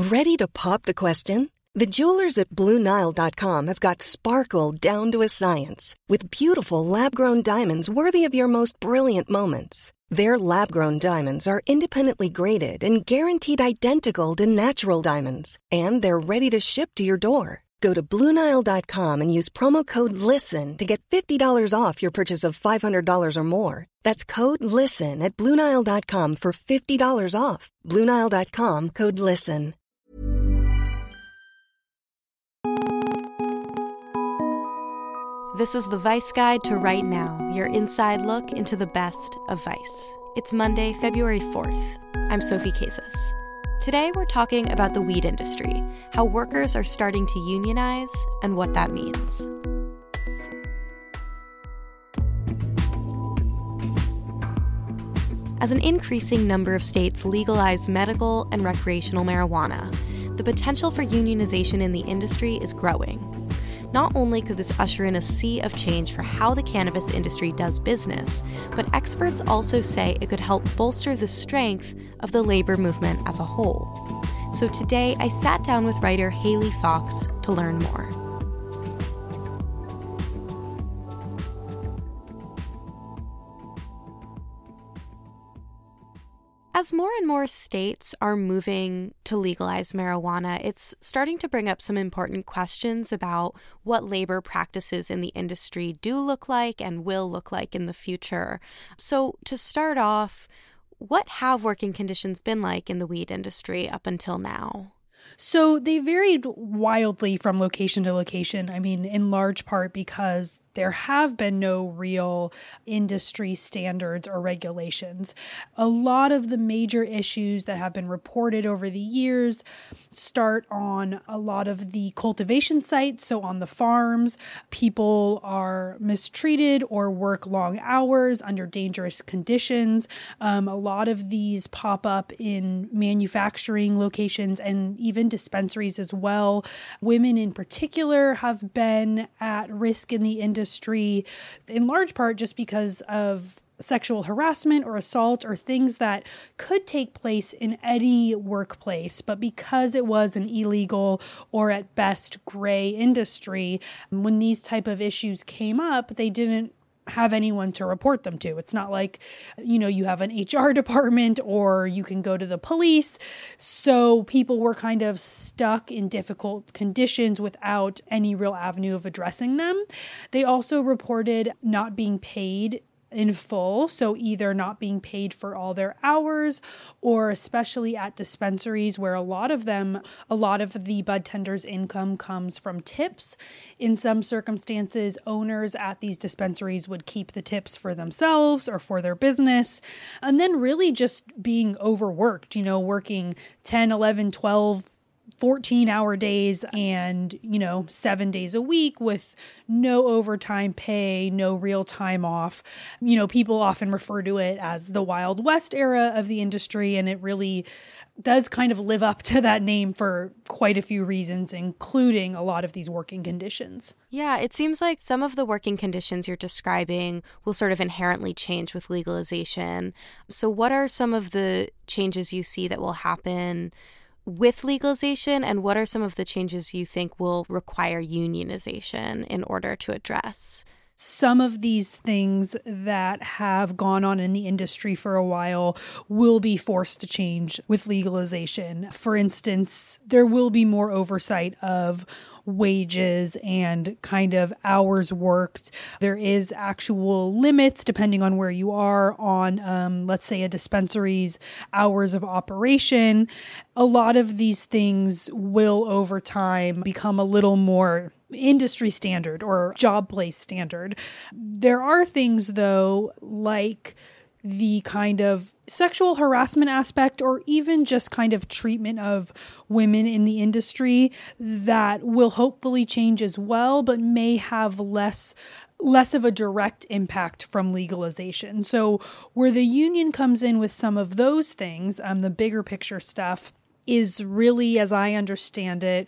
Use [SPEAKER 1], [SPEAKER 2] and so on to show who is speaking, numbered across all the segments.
[SPEAKER 1] Ready to pop the question? The jewelers at BlueNile.com have got sparkle down to a science with beautiful lab-grown diamonds worthy of your most brilliant moments. Their lab-grown diamonds are independently graded and guaranteed identical to natural diamonds, and they're ready to ship to your door. Go to BlueNile.com and use promo code LISTEN to get $50 off your purchase of $500 or more. That's code LISTEN at BlueNile.com for $50 off. BlueNile.com, code LISTEN.
[SPEAKER 2] This is the Vice Guide to Right Now, your inside look into the best of Vice. It's Monday, February 4th. I'm Sophie Casas. Today we're talking about the weed industry, how workers are starting to unionize, and what that means. As an increasing number of states legalize medical and recreational marijuana, the potential for unionization in the industry is growing. Not only could this usher in a sea of change for how the cannabis industry does business, but experts also say it could help bolster the strength of the labor movement as a whole. So today, I sat down with writer Haley Fox to learn more. As more and more states are moving to legalize marijuana, it's starting to bring up some important questions about what labor practices in the industry do look like and will look like in the future. So to start off, what have working conditions been like in the weed industry up until now?
[SPEAKER 3] So they varied wildly from location to location. I mean, in large part because there have been no real industry standards or regulations. A lot of the major issues that have been reported over the years start on a lot of the cultivation sites. So on the farms, people are mistreated or work long hours under dangerous conditions. A lot of these pop up in manufacturing locations and even dispensaries as well. Women in particular have been at risk in the industry, in large part just because of sexual harassment or assault or things that could take place in any workplace. But because it was an illegal or at best gray industry, when these type of issues came up, they didn't have anyone to report them to. It's not like, you have an HR department or you can go to the police. So people were kind of stuck in difficult conditions without any real avenue of addressing them. They also reported not being paid in full, so either not being paid for all their hours, or especially at dispensaries where a lot of the bud tenders' income comes from tips. In some circumstances, owners at these dispensaries would keep the tips for themselves or for their business, and then really just being overworked, working 10, 11, 12, 14-hour days and, 7 days a week with no overtime pay, no real time off. People often refer to it as the Wild West era of the industry, and it really does kind of live up to that name for quite a few reasons, including a lot of these working conditions.
[SPEAKER 2] Yeah, it seems like some of the working conditions you're describing will sort of inherently change with legalization. So what are some of the changes you see that will happen with legalization, and what are some of the changes you think will require unionization in order to address?
[SPEAKER 3] Some of these things that have gone on in the industry for a while will be forced to change with legalization. For instance, there will be more oversight of wages and kind of hours worked. There is actual limits, depending on where you are, on, let's say, a dispensary's hours of operation. A lot of these things will, over time, become a little more industry standard or job place standard. There are things, though, like the kind of sexual harassment aspect or even just kind of treatment of women in the industry that will hopefully change as well, but may have less of a direct impact from legalization. So where the union comes in with some of those things, the bigger picture stuff, is really, as I understand it,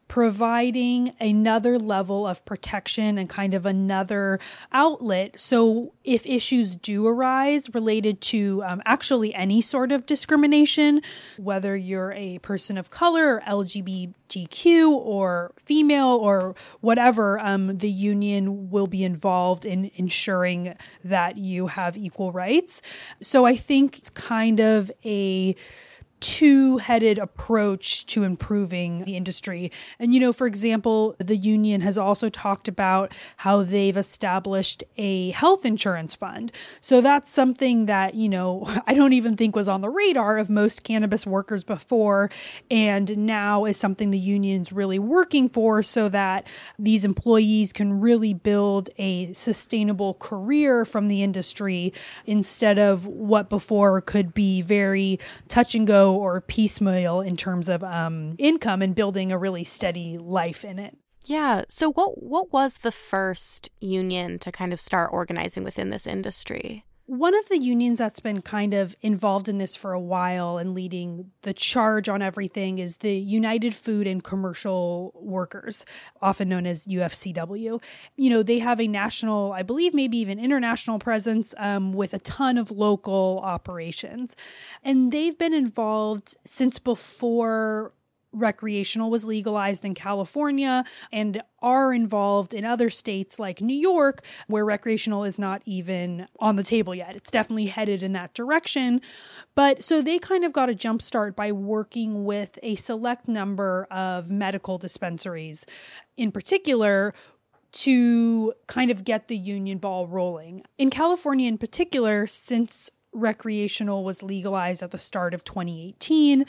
[SPEAKER 3] providing another level of protection and kind of another outlet. So if issues do arise related to actually any sort of discrimination, whether you're a person of color or LGBTQ or female or whatever, the union will be involved in ensuring that you have equal rights. So I think it's kind of a two-headed approach to improving the industry. And, for example, the union has also talked about how they've established a health insurance fund. So that's something that, I don't even think was on the radar of most cannabis workers before, and now is something the union's really working for so that these employees can really build a sustainable career from the industry instead of what before could be very touch and go or piecemeal in terms of income and building a really steady life in it.
[SPEAKER 2] Yeah. So what was the first union to kind of start organizing within this industry?
[SPEAKER 3] One of the unions that's been kind of involved in this for a while and leading the charge on everything is the United Food and Commercial Workers, often known as UFCW. They have a national, I believe maybe even international presence with a ton of local operations. And they've been involved since before recreational was legalized in California and are involved in other states like New York, where recreational is not even on the table yet. It's definitely headed in that direction. But so they kind of got a jump start by working with a select number of medical dispensaries in particular to kind of get the union ball rolling. In California in particular, since recreational was legalized at the start of 2018,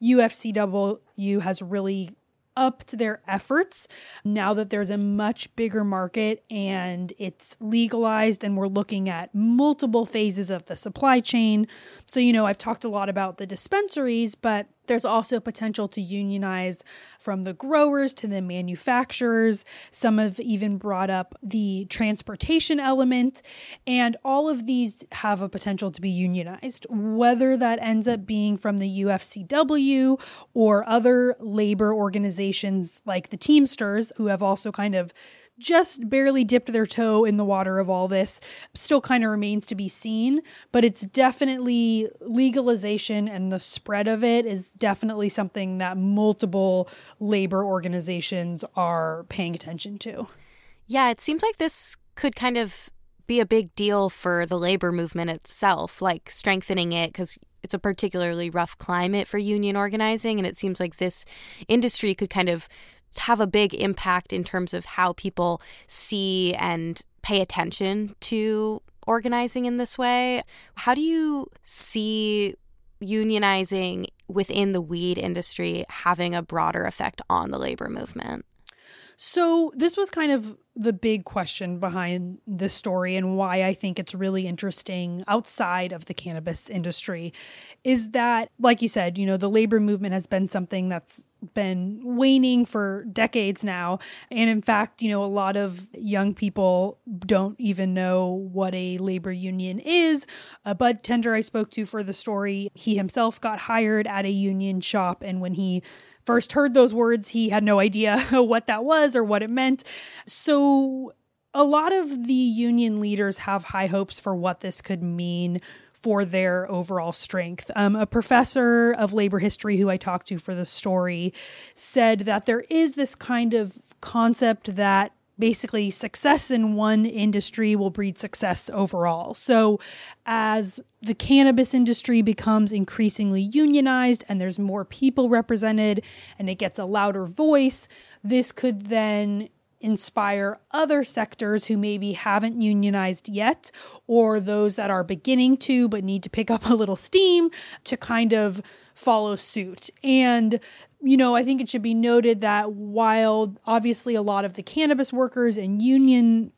[SPEAKER 3] UFCW has really upped their efforts now that there's a much bigger market and it's legalized and we're looking at multiple phases of the supply chain. So, I've talked a lot about the dispensaries, but there's also potential to unionize from the growers to the manufacturers. Some have even brought up the transportation element, and all of these have a potential to be unionized, whether that ends up being from the UFCW or other labor organizations like the Teamsters, who have also kind of just barely dipped their toe in the water of all this, still kind of remains to be seen. But it's definitely legalization, and the spread of it is definitely something that multiple labor organizations are paying attention to.
[SPEAKER 2] Yeah, it seems like this could kind of be a big deal for the labor movement itself, like strengthening it, because it's a particularly rough climate for union organizing. And it seems like this industry could kind of have a big impact in terms of how people see and pay attention to organizing in this way. How do you see unionizing within the weed industry having a broader effect on the labor movement?
[SPEAKER 3] So this was kind of the big question behind this story, and why I think it's really interesting outside of the cannabis industry is that, like you said, the labor movement has been something that's been waning for decades now. And in fact, a lot of young people don't even know what a labor union is. A bud tender I spoke to for the story, he himself got hired at a union shop, and when he first heard those words, he had no idea what that was or what it meant. So a lot of the union leaders have high hopes for what this could mean for their overall strength. A professor of labor history who I talked to for the story said that there is this kind of concept that basically success in one industry will breed success overall. So as the cannabis industry becomes increasingly unionized and there's more people represented and it gets a louder voice, this could then inspire other sectors who maybe haven't unionized yet, or those that are beginning to but need to pick up a little steam to kind of follow suit. And I think it should be noted that while obviously a lot of the cannabis workers and union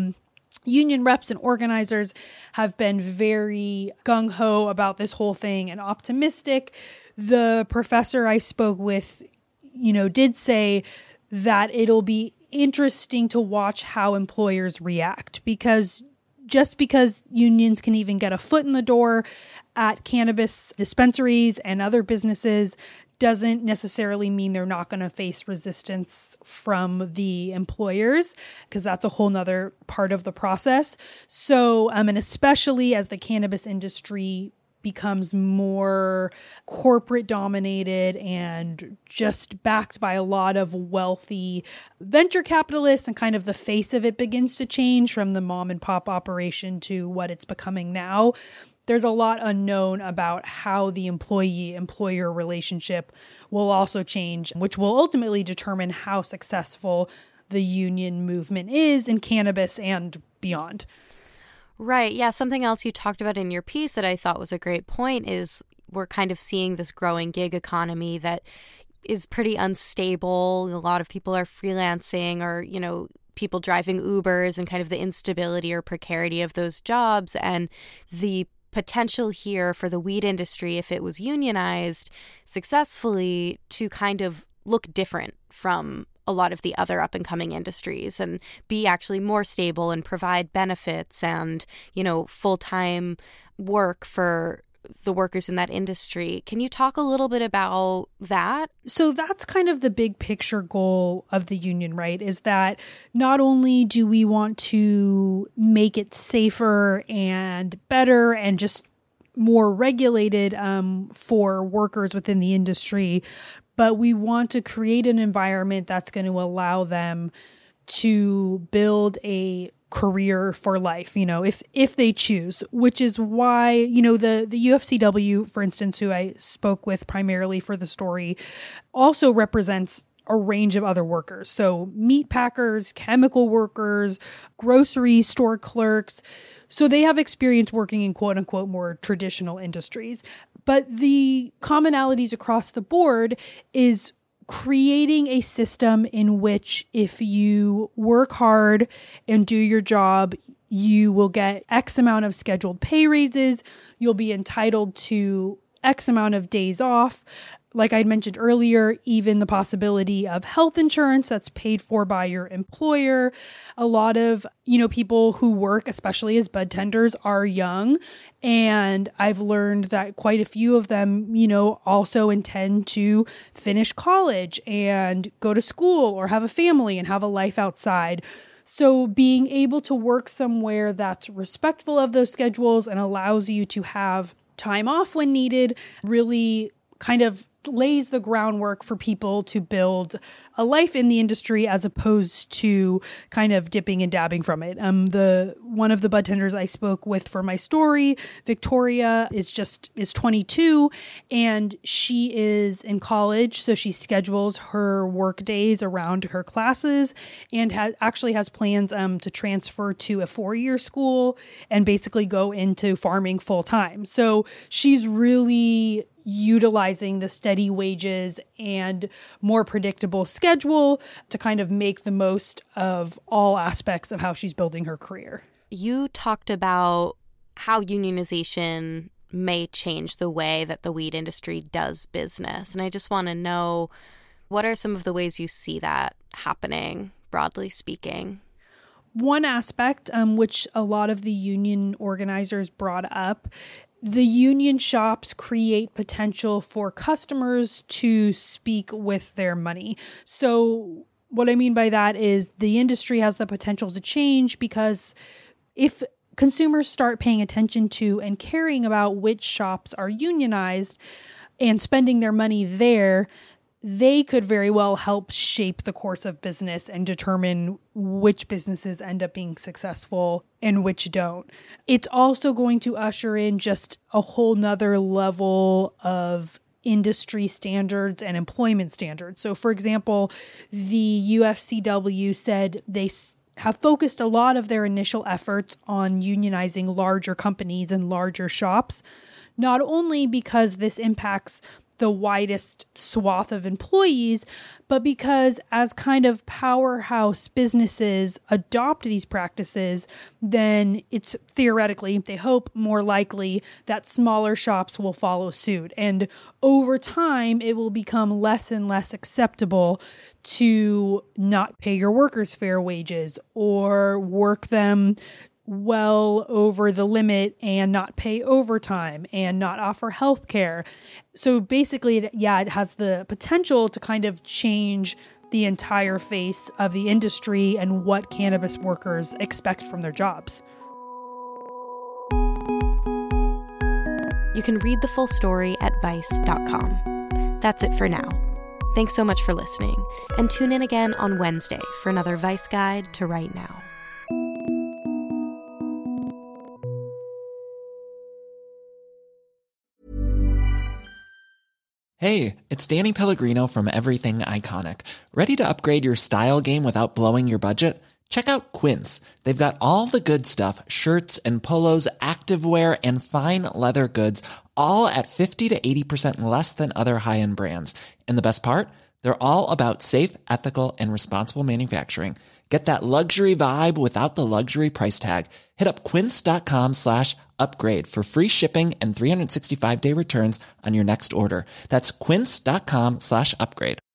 [SPEAKER 3] reps and organizers have been very gung-ho about this whole thing and optimistic, the professor I spoke with, did say that it'll be interesting to watch how employers react, because just because unions can even get a foot in the door at cannabis dispensaries and other businesses doesn't necessarily mean they're not going to face resistance from the employers, because that's a whole nother part of the process. So, and especially as the cannabis industry becomes more corporate dominated and just backed by a lot of wealthy venture capitalists, and kind of the face of it begins to change from the mom and pop operation to what it's becoming now. There's a lot unknown about how the employee-employer relationship will also change, which will ultimately determine how successful the union movement is in cannabis and beyond.
[SPEAKER 2] Right. Yeah. Something else you talked about in your piece that I thought was a great point is we're kind of seeing this growing gig economy that is pretty unstable. A lot of people are freelancing, or, people driving Ubers, and kind of the instability or precarity of those jobs. And the potential here for the weed industry, if it was unionized successfully, to kind of look different from a lot of the other up-and-coming industries and be actually more stable and provide benefits and, full-time work for the workers in that industry. Can you talk a little bit about that?
[SPEAKER 3] So that's kind of the big picture goal of the union, right? Is that not only do we want to make it safer and better and just more regulated for workers within the industry, but we want to create an environment that's going to allow them to build a career for life, if they choose, which is why, the UFCW, for instance, who I spoke with primarily for the story, also represents a range of other workers. So meat packers, chemical workers, grocery store clerks. So they have experience working in quote unquote more traditional industries. But the commonalities across the board is creating a system in which if you work hard and do your job, you will get X amount of scheduled pay raises. You'll be entitled to X amount of days off. Like I mentioned earlier, even the possibility of health insurance that's paid for by your employer. A lot of, people who work, especially as bud tenders, are young. And I've learned that quite a few of them, also intend to finish college and go to school or have a family and have a life outside. So being able to work somewhere that's respectful of those schedules and allows you to have time off when needed really kind of lays the groundwork for people to build a life in the industry as opposed to kind of dipping and dabbing from it. One of the bud tenders I spoke with for my story, Victoria, is 22 and she is in college. So she schedules her work days around her classes and actually has plans to transfer to a 4-year school and basically go into farming full time. So she's really utilizing the steady wages and more predictable schedule to kind of make the most of all aspects of how she's building her career.
[SPEAKER 2] You talked about how unionization may change the way that the weed industry does business. And I just want to know, what are some of the ways you see that happening, broadly speaking?
[SPEAKER 3] One aspect, which a lot of the union organizers brought up, the union shops create potential for customers to speak with their money. So what I mean by that is the industry has the potential to change because if consumers start paying attention to and caring about which shops are unionized and spending their money there, they could very well help shape the course of business and determine which businesses end up being successful and which don't. It's also going to usher in just a whole nother level of industry standards and employment standards. So, for example, the UFCW said they have focused a lot of their initial efforts on unionizing larger companies and larger shops, not only because this impacts the widest swath of employees, but because as kind of powerhouse businesses adopt these practices, then it's theoretically, they hope, more likely that smaller shops will follow suit. And over time, it will become less and less acceptable to not pay your workers fair wages or work them well over the limit and not pay overtime and not offer health care. So basically, it has the potential to kind of change the entire face of the industry and what cannabis workers expect from their jobs.
[SPEAKER 2] You can read the full story at Vice.com. That's it for now. Thanks so much for listening, and tune in again on Wednesday for another Vice Guide to Right Now.
[SPEAKER 4] Hey, it's Danny Pellegrino from Everything Iconic. Ready to upgrade your style game without blowing your budget? Check out Quince. They've got all the good stuff, shirts and polos, activewear, and fine leather goods, all at 50 to 80% less than other high-end brands. And the best part? They're all about safe, ethical, and responsible manufacturing. Get that luxury vibe without the luxury price tag. Hit up quince.com/upgrade for free shipping and 365-day returns on your next order. That's quince.com/upgrade.